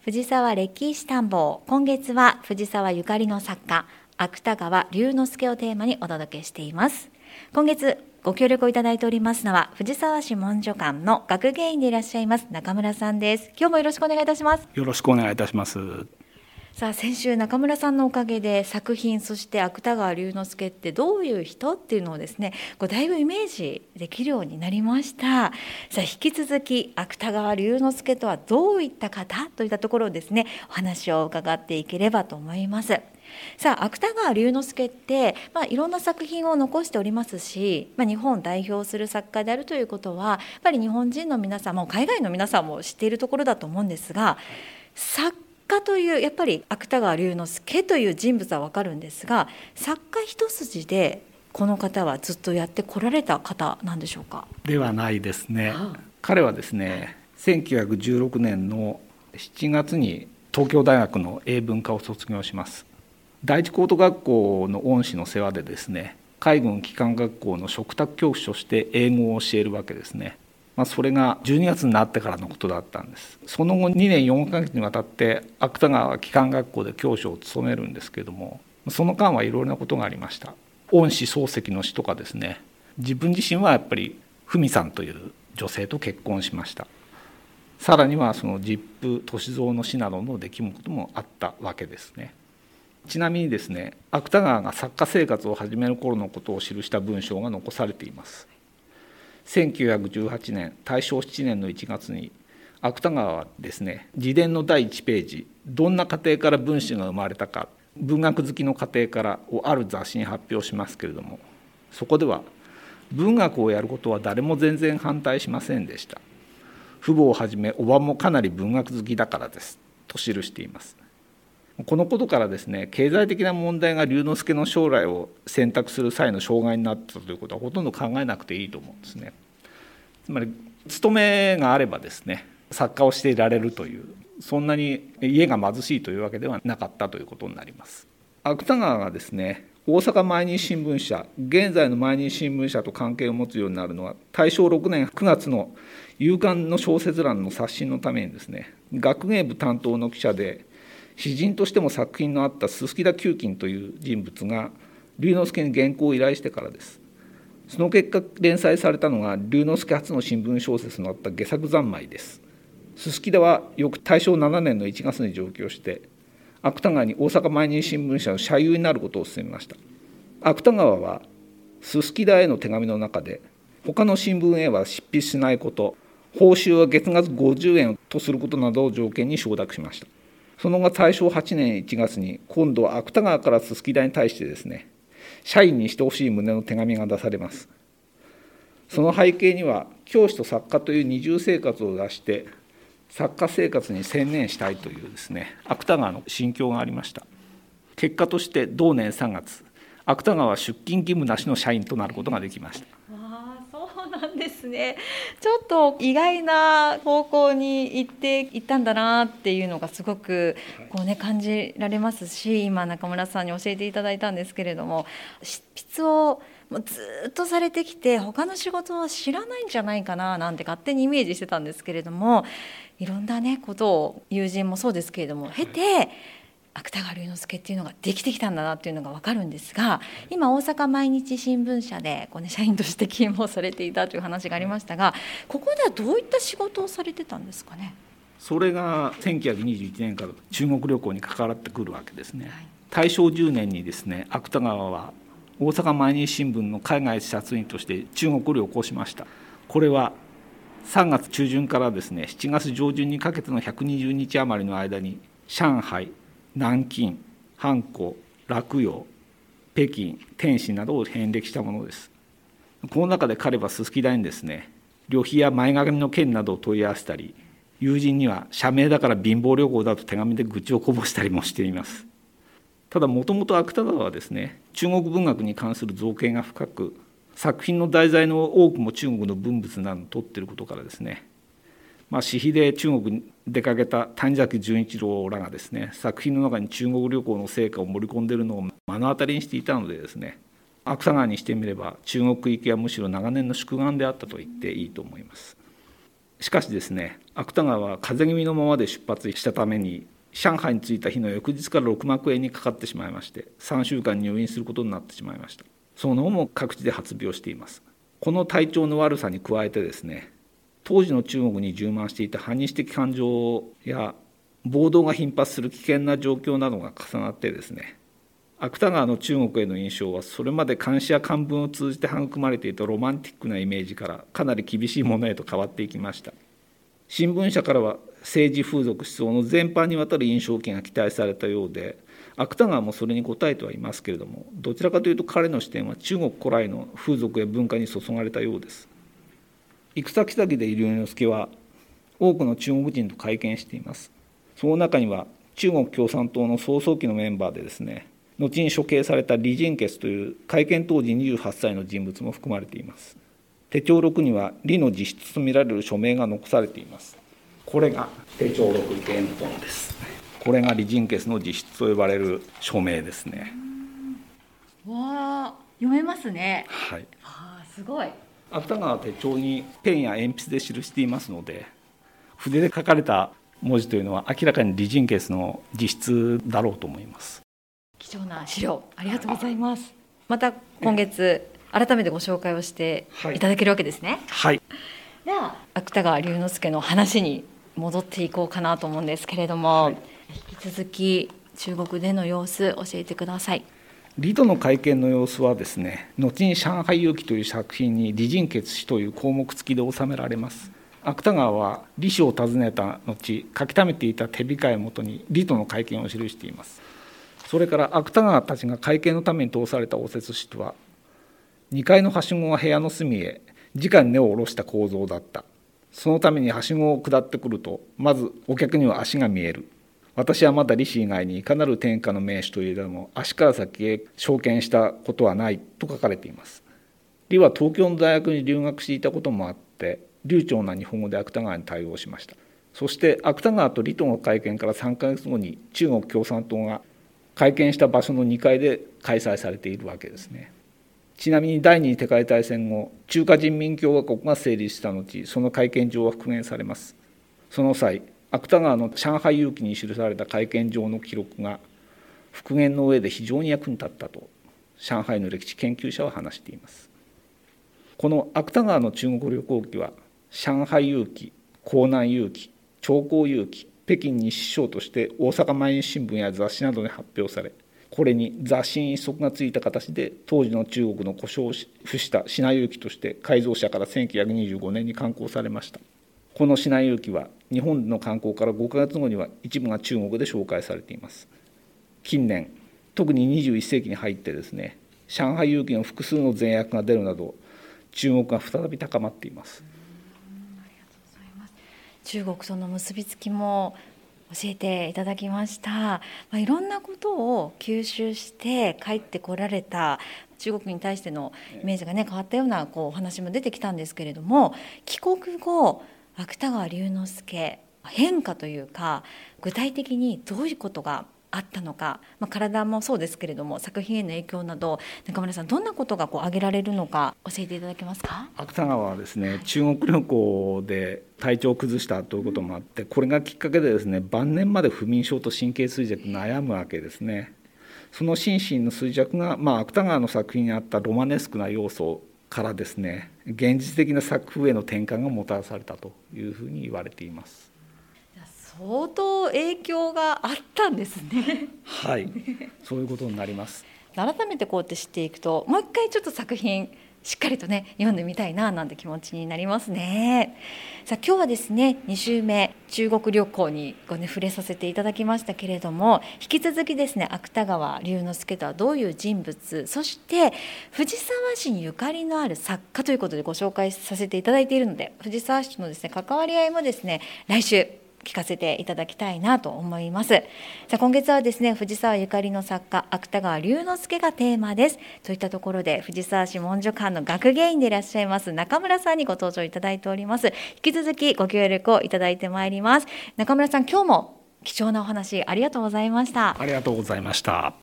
藤沢歴史探訪。今月は藤沢ゆかりの作家芥川龍之介をテーマにお届けしています。今月ご協力をいただいておりますのは藤沢市文書館の学芸員でいらっしゃいます中村さんです。今日もよろしくお願いいたします。 よろしくお願いいたします。 さあ、先週中村さんのおかげで作品、そして芥川龍之介ってどういう人っていうのをですね、だいぶイメージできるようになりました。さあ、引き続き芥川龍之介とはどういった方といったところをですね、お話を伺っていければと思います。さあ、芥川龍之介って、いろんな作品を残しておりますし、日本を代表する作家であるということはやっぱり日本人の皆さんも海外の皆さんも知っているところだと思うんですが、作家というやっぱり芥川龍之介という人物は分かるんですが、作家一筋でこの方はずっとやってこられた方なんでしょうか。 ではないですね。彼はですね、1916年の7月に東京大学の英文科を卒業します。第一高等学校の恩師の世話でですね、海軍機関学校の嘱託教師として英語を教えるわけですね。それが12月になってからのことだったんです。その後2年4ヶ月にわたって芥川機関学校で教師を務めるんですけれども、その間はいろいろなことがありました。恩師漱石の死とかですね、自分自身はやっぱり文さんという女性と結婚しました。さらにはその実父歳三の死などの出来事もあったわけですね。ちなみにですね、芥川が作家生活を始める頃のことを記した文章が残されています。1918年大正7年の1月に芥川はですね、自伝の第1ページ、どんな家庭から文史が生まれたか、文学好きの家庭からをある雑誌に発表しますけれども、そこでは文学をやることは誰も全然反対しませんでした。父母をはじめ叔母もかなり文学好きだからですと記しています。このことからですね、経済的な問題が龍之介の将来を選択する際の障害になったということはほとんど考えなくていいと思うんですね。つまり勤めがあればですね、作家をしていられるという、そんなに家が貧しいというわけではなかったということになります。芥川がですね、大阪毎日新聞社、現在の毎日新聞社と関係を持つようになるのは大正6年9月の夕刊の小説欄の刷新のためにですね、学芸部担当の記者で詩人としても作品のあった臼田久金という人物が龍之介に原稿を依頼してからです。その結果連載されたのが龍之介初の新聞小説のあった戯作三昧です。臼田は翌大正7年の1月に上京して芥川に大阪毎日新聞社の社友になることを勧めました。芥川は臼田への手紙の中で、他の新聞へは執筆しないこと、報酬は月額50円とすることなどを条件に承諾しました。その後大正8年1月に今度は芥川から臼田に対してですね、社員にしてほしい旨の手紙が出されます。その背景には教師と作家という二重生活を出して作家生活に専念したいというですね、芥川の心境がありました。結果として同年3月、芥川は出勤義務なしの社員となることができました。 そうなんですね。ちょっと意外な方向に行っていったんだなっていうのがすごく感じられますし、今中村さんに教えていただいたんですけれども、執筆をずっとされてきて他の仕事は知らないんじゃないかななんて勝手にイメージしてたんですけれども、いろんなことを友人もそうですけれども経て芥川龍之介っていうのができてきたんだなっていうのが分かるんですが、今大阪毎日新聞社で社員として勤務をされていたという話がありましたが、ここではどういった仕事をされてたんですかね。 それが1921年から中国旅行に関わってくるわけですね。大正10年にですね、芥川は大阪毎日新聞の海外視察員として中国旅行しました。これは3月中旬からですね、7月上旬にかけての120日余りの間に上海、南京、汉口、洛陽、北京、天津などを遍歴したものです。この中で彼は臼田にですね、旅費や前髪の件などを問い合わせたり、友人には社名だから貧乏旅行だと手紙で愚痴をこぼしたりもしています。ただもともと芥川はですね、中国文学に関する造詣が深く、作品の題材の多くも中国の文物などを取っていることからですね、私費で中国に出かけた谷崎潤一郎らがですね、作品の中に中国旅行の成果を盛り込んでいるのを目の当たりにしていたのでですね、芥川にしてみれば中国行きはむしろ長年の宿願であったと言っていいと思います。 しかしですね、芥川は風邪気味のままで出発したために上海に着いた日の翌日から6幕炎にかかってしまいまして、3週間入院することになってしまいました。その後も各地で発病しています。この体調の悪さに加えてですね、当時の中国に充満していた反日的感情や暴動が頻発する危険な状況などが重なってですね、芥川の中国への印象はそれまで漢詩や漢文を通じて育まれていたロマンティックなイメージからかなり厳しいものへと変わっていきました。新聞社からは政治風俗思想の全般にわたる印象権が期待されたようで、芥川もそれに応えてはいますけれども、どちらかというと彼の視点は中国古来の風俗や文化に注がれたようです。行く先々で龍之介は多くの中国人と会見しています。その中には中国共産党の創創期のメンバーでですね、後に処刑された李仁傑という会見当時28歳の人物も含まれています。手帳録には李の自筆とみられる署名が残されています。これが手帳録原本です。これが李仁傑の自筆と呼ばれる署名ですね。 わあ、読めますね。 はい。 すごい。 芥川は手帳にペンや鉛筆で記していますので、筆で書かれた文字というのは明らかに李仁傑の自筆だろうと思います。 貴重な資料ありがとうございます。また今月改めてご紹介をしていただけるわけですね。 はい。 では芥川龍之介の話に戻っていこうかなと思うんですけれども、はい、引き続き中国での様子教えてください。 李との会見の様子はですね、後に上海遊記という作品に李仁傑氏という項目付きで収められます。芥川は李氏を訪ねた後、書き溜めていた手控えをもとに李との会見を記しています。それから芥川たちが会見のために通された応接室は、2階のはしごが部屋の隅へ直に根を下ろした構造だった。そのためにはしごを下ってくると、まずお客には足が見える。私はまだ李氏以外にいかなる天下の名手といえども足から先へ証券したことはないと書かれています。李は東京の大学に留学していたこともあって流暢な日本語で芥川に対応しました。そして芥川と李との会見から3ヶ月後に中国共産党が会見した場所の2階で開催されているわけですね。ちなみに第二次世界大戦後、中華人民共和国が成立した後、その会見場は復元されます。その際、芥川の上海遊記に記された会見場の記録が復元の上で非常に役に立ったと上海の歴史研究者は話しています。この芥川の中国旅行記は上海遊記、江南遊記、長江遊記、北京日誌として大阪毎日新聞や雑誌などで発表され、これに雑誌一足がついた形で当時の中国の故障を付した信濃遊記として改造車から1925年に刊行されました。この信濃遊記は日本の刊行から5ヶ月後には一部が中国で紹介されています。近年、特に21世紀に入ってですね、上海遊記の複数の前訳が出るなど注目が再び高まっています。 ありがとうございます。中国との結びつきも教えていただきました。いろんなことを吸収して帰ってこられた中国に対してのイメージが変わったようなお話も出てきたんですけれども、帰国後芥川龍之介変化というか具体的にどういうことがあったのか、体もそうですけれども作品への影響など中村さんどんなことが挙げられるのか教えていただけますか。 芥川はですね、中国旅行で体調を崩したということもあって、これがきっかけでですね、晩年まで不眠症と神経衰弱に悩むわけですね。その心身の衰弱が、芥川の作品にあったロマネスクな要素からですね、現実的な作風への転換がもたらされたというふうに言われています。 相当影響があったんですね。 はい、そういうことになります。 改めてこうやって知っていくと、もう一回ちょっと作品しっかりと読んでみたいななんて気持ちになりますね。さあ今日はですね、2週目中国旅行に触れさせていただきましたけれども、引き続きですね、芥川龍之介とはどういう人物、そして藤沢市にゆかりのある作家ということでご紹介させていただいているので、藤沢市とのですね関わり合いもですね来週聞かせていただきたいなと思います。さあ今月はですね、藤沢ゆかりの作家芥川龍之介がテーマです。といったところで藤沢市文書館の学芸員でいらっしゃいます中村さんにご登場いただいております。引き続きご協力をいただいてまいります。中村さん、今日も貴重なお話ありがとうございました。 ありがとうございました。